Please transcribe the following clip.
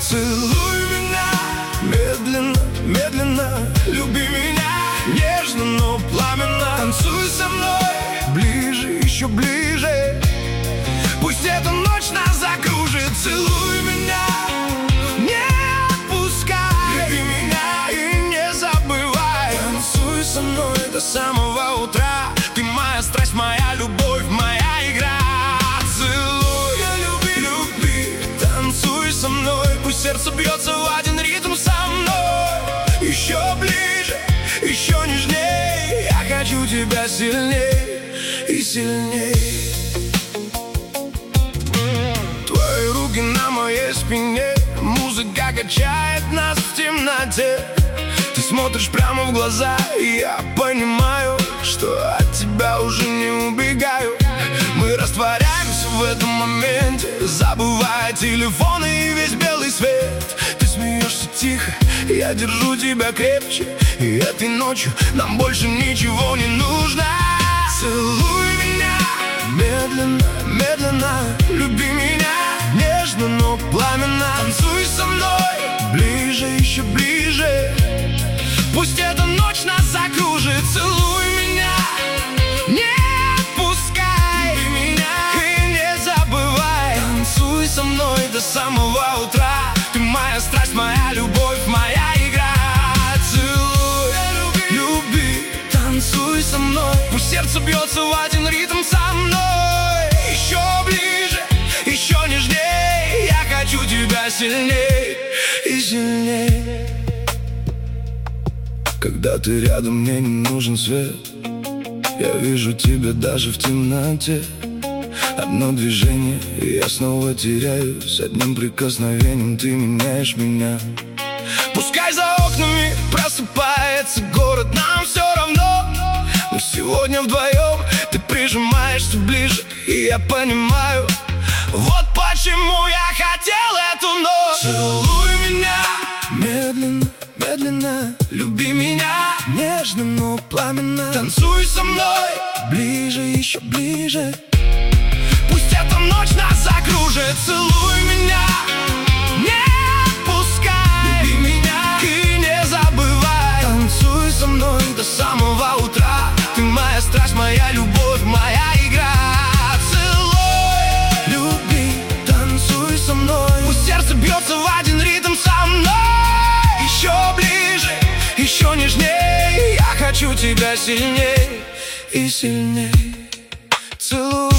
Целуй меня медленно, медленно, люби меня нежно, но пламенно. Танцуй со мной ближе, еще ближе. Пусть эта ночь нас закружит. Целуй меня, не отпускай. Люби меня и не забывай. Танцуй со мной до самого утра. Ты моя страсть, моя любовь, моя игра. Целуй, люби, люби. Танцуй со мной, пусть сердце бьется в один ритм со мной. Еще ближе, еще нежней. Я хочу тебя сильней и сильней. Твои руки на моей спине, музыка качает нас в темноте. Ты смотришь прямо в глаза, и я понимаю, что от тебя уже не убегаю. Мы растворяемся в этом моменте, забывая телефоны и весь белый свет. Ты смеешься тихо, я держу тебя крепче, и этой ночью нам больше ничего не нужно. Целуй меня медленно, медленно, люби меня нежно, но пламенно. Танцуй со мной ближе, еще ближе. Пусть эта ночь нас закружит. Целуй меня, не отпускай. Люби меня и не забывай. Танцуй со мной до самого утра. Ты моя страсть, моя любовь, моя игра. Целуй, люби, танцуй со мной. Пусть сердце бьется в один ритм со мной. Еще ближе, еще нежней. Я хочу тебя сильней и сильней. Когда ты рядом, мне не нужен свет. Я вижу тебя даже в темноте. Одно движение, и я снова теряюсь. Одним прикосновением ты меняешь меня. Пускай за окнами просыпается город, нам все равно. Но сегодня вдвоем ты прижимаешься ближе, и я понимаю, вот почему я хотел эту ночь. Целуй меня медленно, медленно, люби меня нежно, но пламенно. Танцуй со мной ближе, еще ближе. Пусть эта ночь нас закружит. Целуй меня, не отпускай. Люби меня и не забывай. Танцуй со мной до самого утра. Ты моя страсть, моя любовь, моя игра. Целуй, люби, танцуй со мной. Пусть сердце бьется в один ритм со мной. Еще ближе, еще нежней. Я хочу тебя сильней и сильней. Целуй.